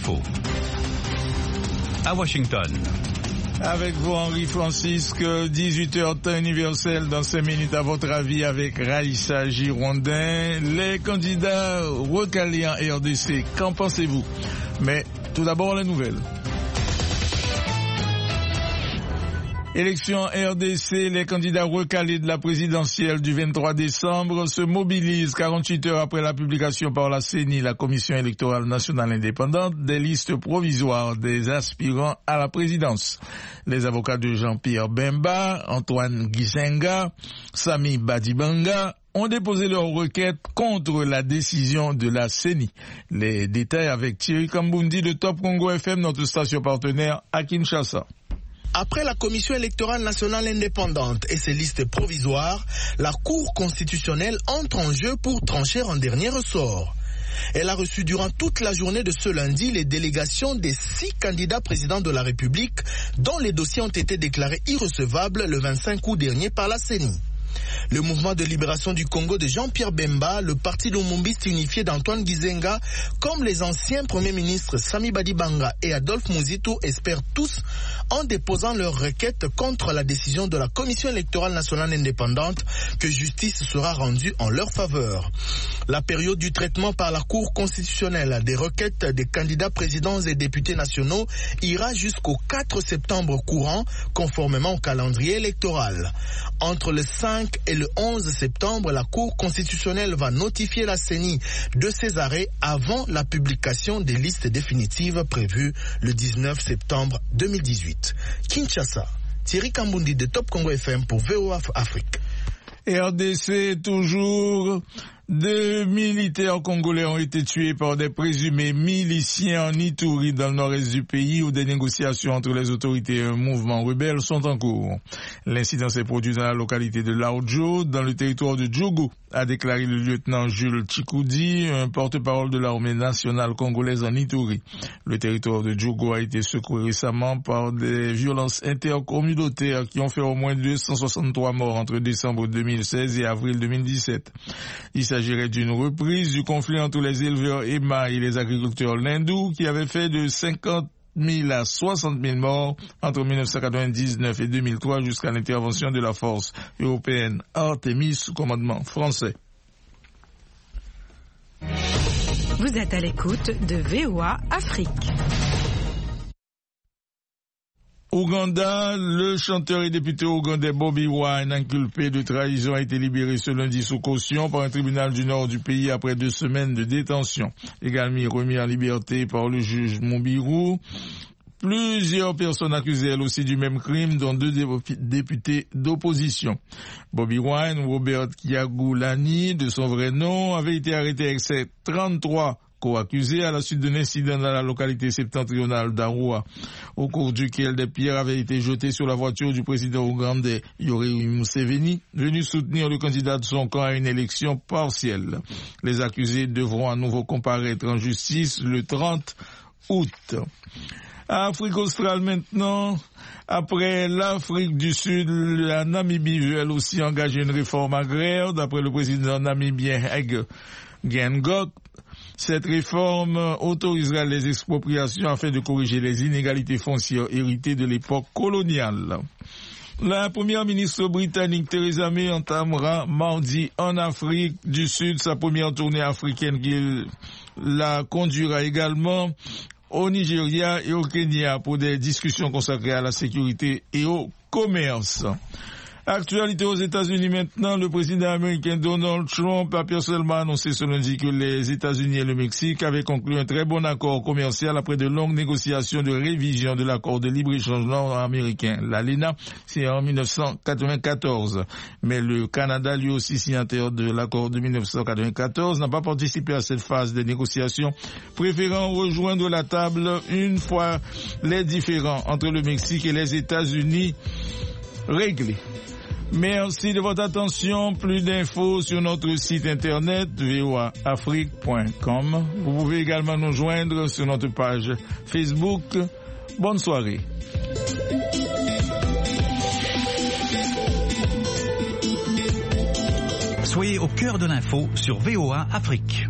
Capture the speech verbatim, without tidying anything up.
l'info. À Washington. Avec vous, Henri Francisque, dix-huit heures temps universel dans cinq minutes à votre avis avec Raïssa Girondin. Les candidats recalés en R D C, qu'en pensez-vous? Mais tout d'abord, les nouvelles. Élection R D C, les candidats recalés de la présidentielle du vingt-trois décembre se mobilisent quarante-huit heures après la publication par la C E N I, la Commission électorale nationale indépendante, des listes provisoires des aspirants à la présidence. Les avocats de Jean-Pierre Bemba, Antoine Gizenga, Sami Badibanga ont déposé leur requête contre la décision de la C E N I. Les détails avec Thierry Kambundi de Top Congo F M, notre station partenaire à Kinshasa. Après la Commission électorale nationale indépendante et ses listes provisoires, la Cour constitutionnelle entre en jeu pour trancher en dernier ressort. Elle a reçu durant toute la journée de ce lundi les délégations des six candidats présidents de la République dont les dossiers ont été déclarés irrecevables le vingt-cinq août dernier par la C E N I. Le mouvement de libération du Congo de Jean-Pierre Bemba, le parti lumumbiste unifié d'Antoine Gizenga, comme les anciens premiers ministres Sami Badibanga et Adolphe Muzitu espèrent tous en déposant leur requête contre la décision de la Commission électorale nationale indépendante que justice sera rendue en leur faveur. La période du traitement par la Cour constitutionnelle des requêtes des candidats présidents et députés nationaux ira jusqu'au quatre septembre courant, conformément au calendrier électoral. Entre le cinq et le onze septembre, la Cour constitutionnelle va notifier la C E N I de ses arrêts avant la publication des listes définitives prévues le dix-neuf septembre deux mille dix-huit. Kinshasa, Thierry Kambundi de Top Congo F M pour V O A Afrique. R D C toujours. Deux militaires congolais ont été tués par des présumés miliciens en Ituri dans le nord-est du pays où des négociations entre les autorités et un mouvement rebelle sont en cours. L'incident s'est produit dans la localité de Laojo, dans le territoire de Djogo, a déclaré le lieutenant Jules Chikoudi, un porte-parole de l'armée nationale congolaise en Ituri. Le territoire de Djogo a été secoué récemment par des violences intercommunautaires qui ont fait au moins deux cent soixante-trois morts entre décembre deux mille seize et avril deux mille dix-sept. Il Il s'agirait d'une reprise du conflit entre les éleveurs Emma et les agriculteurs Lindou qui avait fait de cinquante mille à soixante mille morts entre mille neuf cent quatre-vingt-dix-neuf et deux mille trois jusqu'à l'intervention de la force européenne Artemis sous commandement français. Vous êtes à l'écoute de V O A Afrique. Ouganda, le chanteur et député ougandais Bobi Wine, inculpé de trahison, a été libéré ce lundi sous caution par un tribunal du nord du pays après deux semaines de détention. Également remis en liberté par le juge Moumbirou. Plusieurs personnes accusées elles aussi du même crime, dont deux députés d'opposition. Bobi Wine, Robert Kyagulanyi, de son vrai nom, avait été arrêté avec ses trente-trois co-accusés à la suite d'un incident dans la localité septentrionale d'Arua, au cours duquel des pierres avaient été jetées sur la voiture du président ougandais Yoweri Museveni, venu soutenir le candidat de son camp à une élection partielle. Les accusés devront à nouveau comparaître en justice le trente août. Afrique australe maintenant. Après l'Afrique du Sud, la Namibie veut elle aussi engager une réforme agraire, d'après le président namibien Hage Geingob. Cette réforme autorisera les expropriations afin de corriger les inégalités foncières héritées de l'époque coloniale. La première ministre britannique Theresa May entamera mardi en Afrique du Sud sa première tournée africaine qui la conduira également au Nigeria et au Kenya pour des discussions consacrées à la sécurité et au commerce. Actualité aux États-Unis maintenant, le président américain Donald Trump a personnellement annoncé ce lundi que les États-Unis et le Mexique avaient conclu un très bon accord commercial après de longues négociations de révision de l'accord de libre-échange nord-américain. L'ALENA, c'est en mille neuf cent quatre-vingt-quatorze. Mais le Canada, lui aussi signataire de l'accord de mille neuf cent quatre-vingt-quatorze, n'a pas participé à cette phase des négociations, préférant rejoindre la table une fois les différends entre le Mexique et les États-Unis réglés. Merci de votre attention. Plus d'infos sur notre site internet v o a afrique point com. Vous pouvez également nous joindre sur notre page Facebook. Bonne soirée. Soyez au cœur de l'info sur V O A Afrique.